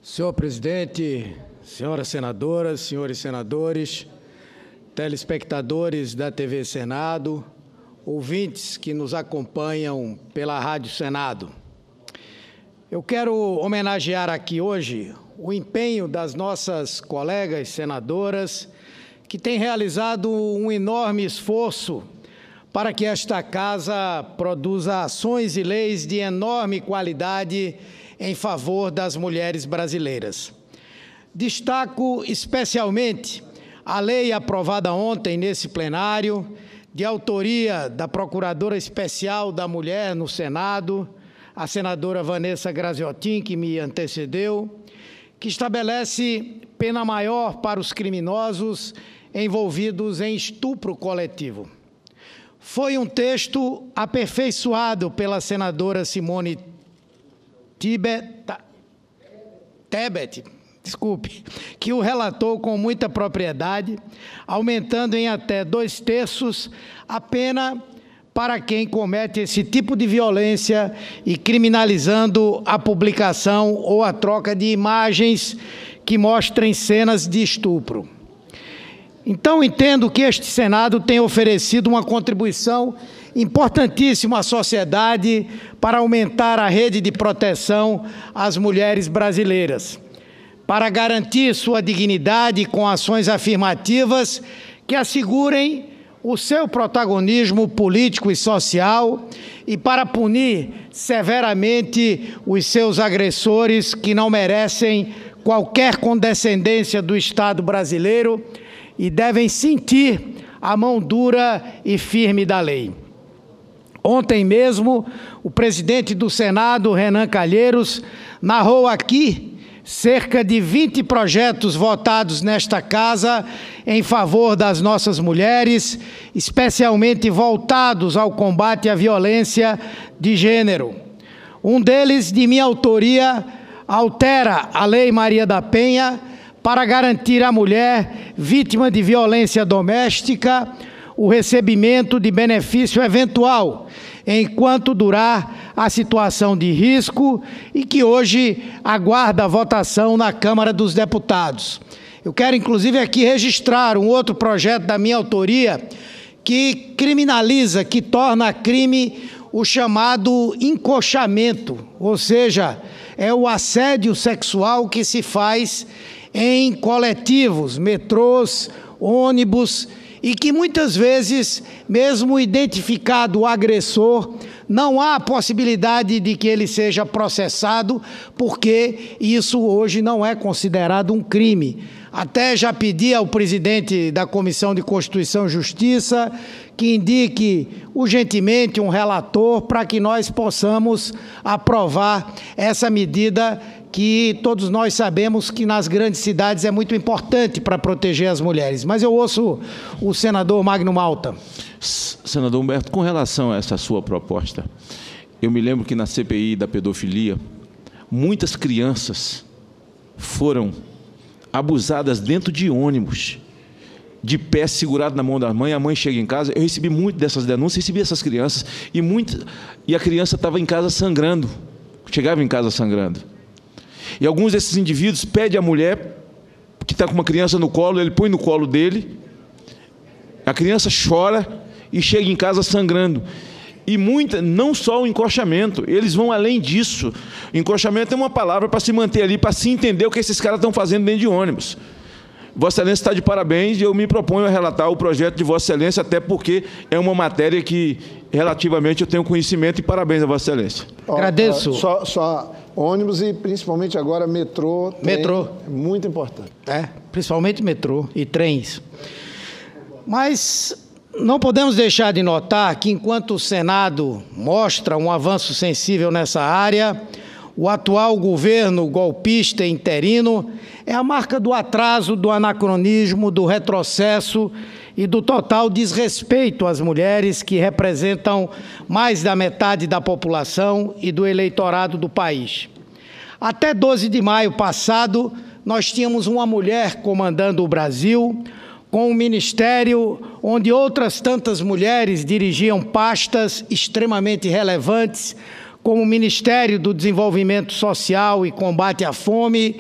Senhor presidente, senhoras senadoras, senhores senadores, telespectadores da TV Senado, ouvintes que nos acompanham pela Rádio Senado. Eu quero homenagear aqui hoje o empenho das nossas colegas senadoras que têm realizado um enorme esforço para que esta casa produza ações e leis de enorme qualidade em favor das mulheres brasileiras. Destaco especialmente a lei aprovada ontem nesse plenário, de autoria da Procuradora Especial da Mulher no Senado, a senadora Vanessa Graziotin, que me antecedeu, que estabelece pena maior para os criminosos envolvidos em estupro coletivo. Foi um texto aperfeiçoado pela senadora Simone Tebet, que o relatou com muita propriedade, aumentando em até 2/3 a pena para quem comete esse tipo de violência e criminalizando a publicação ou a troca de imagens que mostrem cenas de estupro. Então, entendo que este Senado tem oferecido uma contribuição importantíssima à sociedade para aumentar a rede de proteção às mulheres brasileiras, para garantir sua dignidade com ações afirmativas que assegurem o seu protagonismo político e social e para punir severamente os seus agressores que não merecem qualquer condescendência do Estado brasileiro e devem sentir a mão dura e firme da lei. Ontem mesmo, o presidente do Senado, Renan Calheiros, narrou aqui cerca de 20 projetos votados nesta casa em favor das nossas mulheres, especialmente voltados ao combate à violência de gênero. Um deles, de minha autoria, altera a Lei Maria da Penha para garantir à mulher vítima de violência doméstica o recebimento de benefício eventual, enquanto durar a situação de risco e que hoje aguarda a votação na Câmara dos Deputados. Eu quero, inclusive, aqui registrar um outro projeto da minha autoria que criminaliza, que torna crime o chamado encoxamento, ou seja, é o assédio sexual que se faz em coletivos, metrôs, ônibus, e que muitas vezes, mesmo identificado o agressor, não há possibilidade de que ele seja processado, porque isso hoje não é considerado um crime. Até já pedi ao presidente da Comissão de Constituição e Justiça que indique urgentemente um relator para que nós possamos aprovar essa medida que todos nós sabemos que nas grandes cidades é muito importante para proteger as mulheres. Mas eu ouço o senador Magno Malta. Senador Humberto, com relação a essa sua proposta, eu me lembro que na CPI da pedofilia, muitas crianças foram abusadas dentro de ônibus, de pé segurado na mão da mãe, a mãe chega em casa. Eu recebi muito dessas denúncias, recebi essas crianças, e a criança estava em casa sangrando, chegava em casa sangrando. E alguns desses indivíduos pedem à mulher, que está com uma criança no colo, ele põe no colo dele, a criança chora e chega em casa sangrando. E não só o encoxamento, eles vão além disso. Encoxamento é uma palavra para se manter ali, para se entender o que esses caras estão fazendo dentro de ônibus. Vossa Excelência está de parabéns e eu me proponho a relatar o projeto de Vossa Excelência, até porque é uma matéria que, relativamente, eu tenho conhecimento, e parabéns a Vossa Excelência. Agradeço. Só ônibus e, principalmente agora, metrô. Metrô. É muito importante. Principalmente metrô e trens. Mas não podemos deixar de notar que, enquanto o Senado mostra um avanço sensível nessa área, o atual governo golpista e interino é a marca do atraso, do anacronismo, do retrocesso e do total desrespeito às mulheres, que representam mais da metade da população e do eleitorado do país. Até 12 de maio passado, nós tínhamos uma mulher comandando o Brasil, com um ministério onde outras tantas mulheres dirigiam pastas extremamente relevantes, como o Ministério do Desenvolvimento Social e Combate à Fome,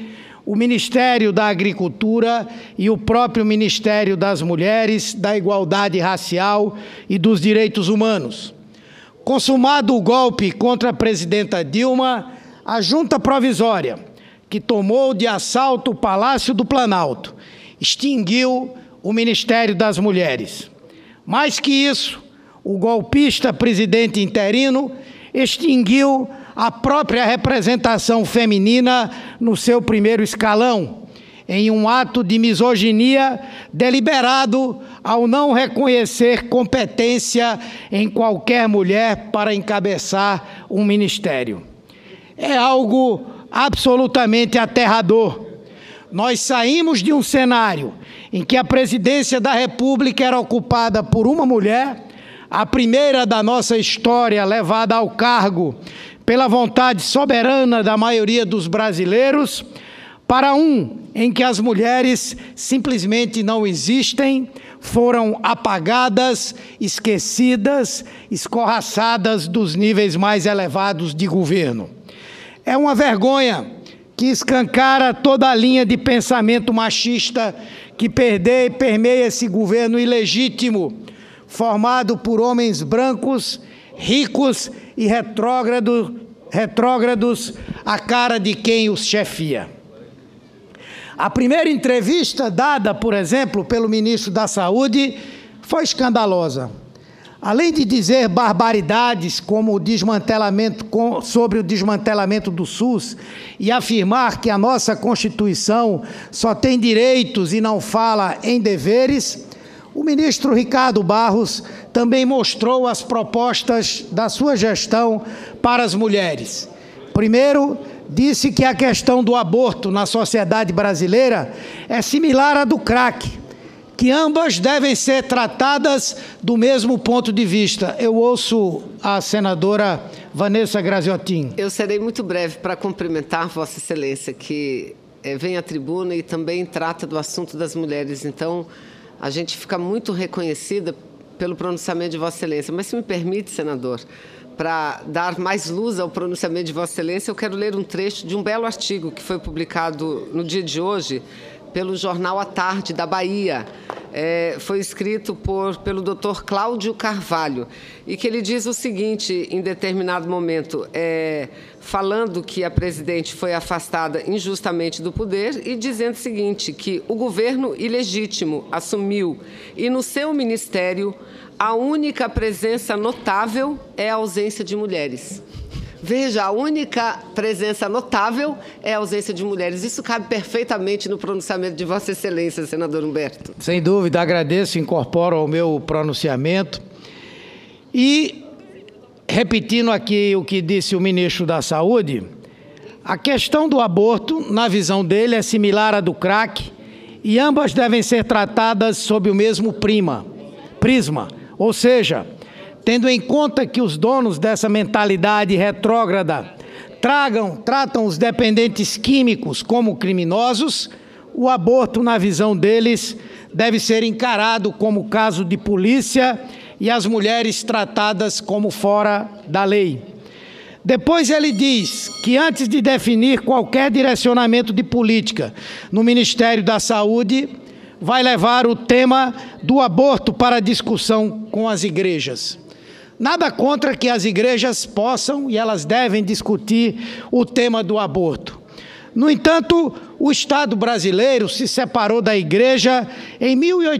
o Ministério da Agricultura e o próprio Ministério das Mulheres, da Igualdade Racial e dos Direitos Humanos. Consumado o golpe contra a presidenta Dilma, a junta provisória, que tomou de assalto o Palácio do Planalto, extinguiu o Ministério das Mulheres. Mais que isso, o golpista presidente interino extinguiu a própria representação feminina no seu primeiro escalão, em um ato de misoginia deliberado ao não reconhecer competência em qualquer mulher para encabeçar um ministério. É algo absolutamente aterrador. Nós saímos de um cenário em que a presidência da República era ocupada por uma mulher, a primeira da nossa história levada ao cargo pela vontade soberana da maioria dos brasileiros, para um em que as mulheres simplesmente não existem, foram apagadas, esquecidas, escorraçadas dos níveis mais elevados de governo. É uma vergonha que escancara toda a linha de pensamento machista que permeia esse governo ilegítimo, formado por homens brancos, ricos e retrógrados, à cara de quem os chefia. A primeira entrevista dada, por exemplo, pelo ministro da Saúde foi escandalosa. Além de dizer barbaridades como sobre o desmantelamento do SUS e afirmar que a nossa Constituição só tem direitos e não fala em deveres, o ministro Ricardo Barros também mostrou as propostas da sua gestão para as mulheres. Primeiro, disse que a questão do aborto na sociedade brasileira é similar à do crack, que ambas devem ser tratadas do mesmo ponto de vista. Eu ouço a senadora Vanessa Graziotin. Eu serei muito breve para cumprimentar Vossa Excelência, que vem à tribuna e também trata do assunto das mulheres. Então, a gente fica muito reconhecida pelo pronunciamento de Vossa Excelência. Mas, se me permite, senador, para dar mais luz ao pronunciamento de Vossa Excelência, eu quero ler um trecho de um belo artigo que foi publicado no dia de hoje pelo jornal A Tarde, da Bahia. Foi escrito pelo Dr. Cláudio Carvalho, e que ele diz o seguinte, em determinado momento, falando que a presidente foi afastada injustamente do poder e dizendo o seguinte, que o governo ilegítimo assumiu e no seu ministério a única presença notável é a ausência de mulheres. Veja, a única presença notável é a ausência de mulheres. Isso cabe perfeitamente no pronunciamento de Vossa Excelência, senador Humberto. Sem dúvida, agradeço, incorporo ao meu pronunciamento. E, repetindo aqui o que disse o ministro da Saúde, a questão do aborto, na visão dele, é similar à do crack e ambas devem ser tratadas sob o mesmo prisma, ou seja, tendo em conta que os donos dessa mentalidade retrógrada tratam os dependentes químicos como criminosos, o aborto, na visão deles, deve ser encarado como caso de polícia e as mulheres tratadas como fora da lei. Depois ele diz que antes de definir qualquer direcionamento de política no Ministério da Saúde, vai levar o tema do aborto para discussão com as igrejas. Nada contra que as igrejas possam e elas devem discutir o tema do aborto. No entanto, o Estado brasileiro se separou da igreja em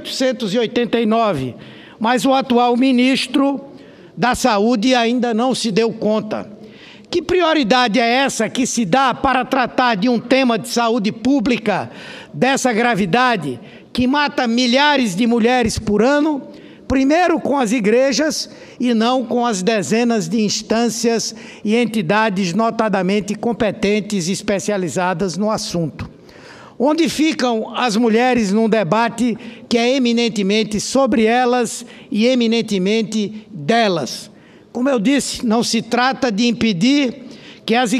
1889, mas o atual ministro da Saúde ainda não se deu conta. Que prioridade é essa que se dá para tratar de um tema de saúde pública dessa gravidade, que mata milhares de mulheres por ano, primeiro com as igrejas e não com as dezenas de instâncias e entidades notadamente competentes e especializadas no assunto? Onde ficam as mulheres num debate que é eminentemente sobre elas e eminentemente delas? Como eu disse, não se trata de impedir que as igrejas...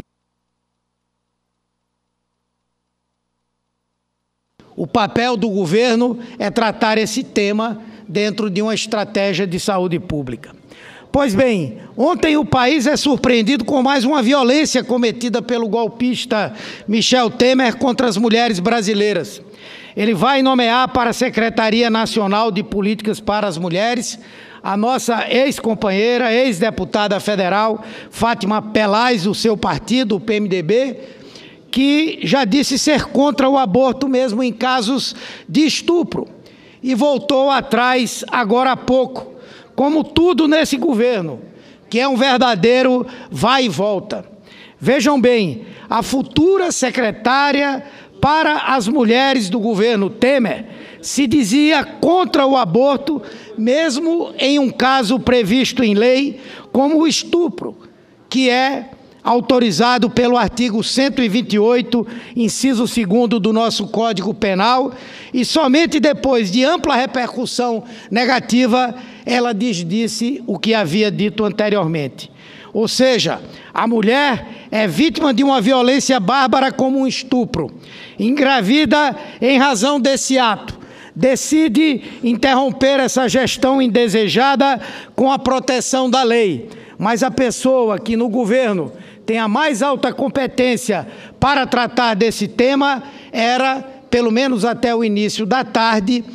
O papel do governo é tratar esse tema dentro de uma estratégia de saúde pública. Pois bem, ontem o país é surpreendido com mais uma violência cometida pelo golpista Michel Temer contra as mulheres brasileiras. Ele vai nomear para a Secretaria Nacional de Políticas para as Mulheres a nossa ex-companheira, ex-deputada federal, Fátima Pelaz, do seu partido, o PMDB, que já disse ser contra o aborto mesmo em casos de estupro. E voltou atrás agora há pouco, como tudo nesse governo, que é um verdadeiro vai e volta. Vejam bem, a futura secretária para as mulheres do governo Temer se dizia contra o aborto, mesmo em um caso previsto em lei, como o estupro, que é autorizado pelo artigo 128, inciso 2º do nosso Código Penal, e somente depois de ampla repercussão negativa, ela desdisse o que havia dito anteriormente. Ou seja, a mulher é vítima de uma violência bárbara como um estupro, engravida em razão desse ato, decide interromper essa gestão indesejada com a proteção da lei, mas a pessoa que no governo tem a mais alta competência para tratar desse tema era, pelo menos até o início da tarde,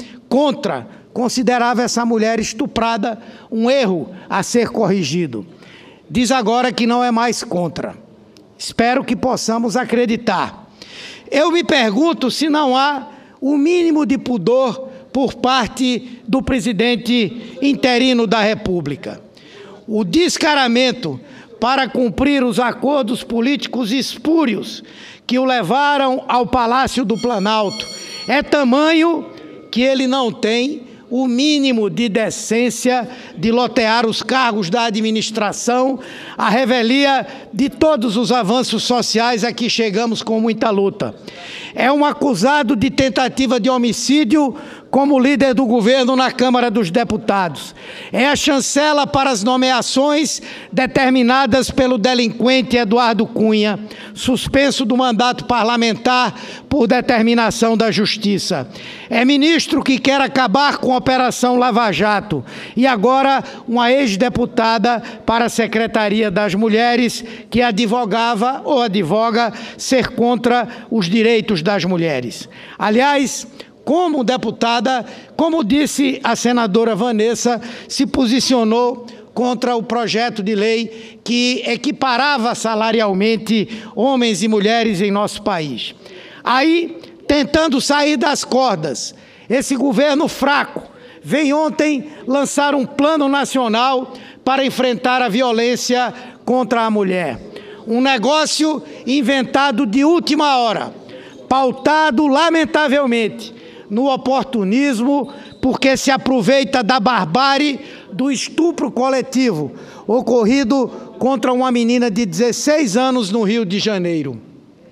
considerava essa mulher estuprada um erro a ser corrigido. Diz agora que não é mais contra. Espero que possamos acreditar. Eu me pergunto se não há o mínimo de pudor por parte do presidente interino da República. O descaramento para cumprir os acordos políticos espúrios que o levaram ao Palácio do Planalto é tamanho que ele não tem o mínimo de decência de lotear os cargos da administração, à revelia de todos os avanços sociais a que chegamos com muita luta. É um acusado de tentativa de homicídio como líder do governo na Câmara dos Deputados. É a chancela para as nomeações determinadas pelo delinquente Eduardo Cunha, suspenso do mandato parlamentar por determinação da Justiça. É ministro que quer acabar com a Operação Lava Jato e agora uma ex-deputada para a Secretaria das Mulheres que advogava ou advoga ser contra os direitos das mulheres. Aliás, como deputada, como disse a senadora Vanessa, se posicionou contra o projeto de lei que equiparava salarialmente homens e mulheres em nosso país. Aí, tentando sair das cordas, esse governo fraco veio ontem lançar um plano nacional para enfrentar a violência contra a mulher. Um negócio inventado de última hora, pautado, lamentavelmente, no oportunismo, porque se aproveita da barbárie do estupro coletivo ocorrido contra uma menina de 16 anos no Rio de Janeiro.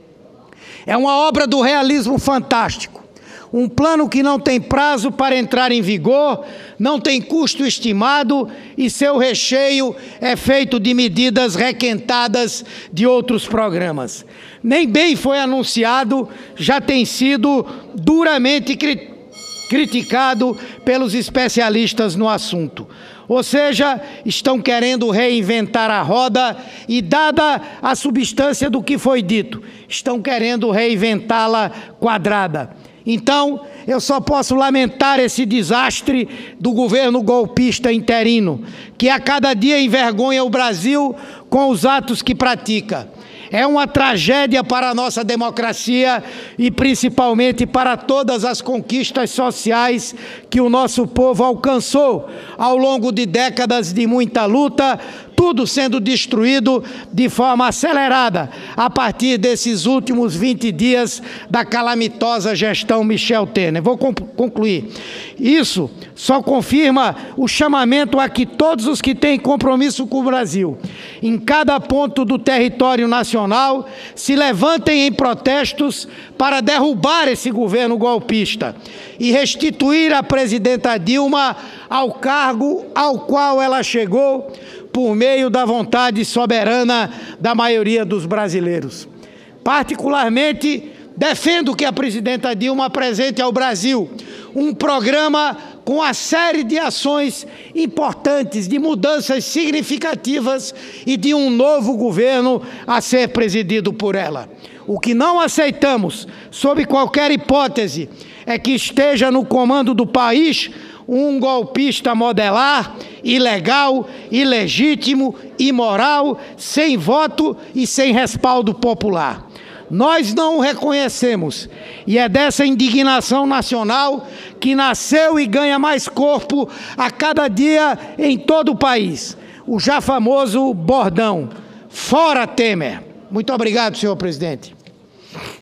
É uma obra do realismo fantástico, um plano que não tem prazo para entrar em vigor, não tem custo estimado e seu recheio é feito de medidas requentadas de outros programas. Nem bem foi anunciado, já tem sido duramente criticado pelos especialistas no assunto. Ou seja, estão querendo reinventar a roda e, dada a substância do que foi dito, estão querendo reinventá-la quadrada. Então, eu só posso lamentar esse desastre do governo golpista interino, que a cada dia envergonha o Brasil com os atos que pratica. É uma tragédia para a nossa democracia e principalmente para todas as conquistas sociais que o nosso povo alcançou ao longo de décadas de muita luta, tudo sendo destruído de forma acelerada a partir desses últimos 20 dias da calamitosa gestão Michel Temer. Vou concluir. Isso só confirma o chamamento a que todos os que têm compromisso com o Brasil, em cada ponto do território nacional, se levantem em protestos para derrubar esse governo golpista e restituir a presidenta Dilma ao cargo ao qual ela chegou por meio da vontade soberana da maioria dos brasileiros. Particularmente, defendo que a presidenta Dilma apresente ao Brasil um programa com a série de ações importantes, de mudanças significativas e de um novo governo a ser presidido por ela. O que não aceitamos, sob qualquer hipótese, é que esteja no comando do país um golpista modelar, ilegal, ilegítimo, imoral, sem voto e sem respaldo popular. Nós não o reconhecemos, e é dessa indignação nacional que nasceu e ganha mais corpo a cada dia em todo o país o já famoso bordão: fora Temer. Muito obrigado, senhor presidente.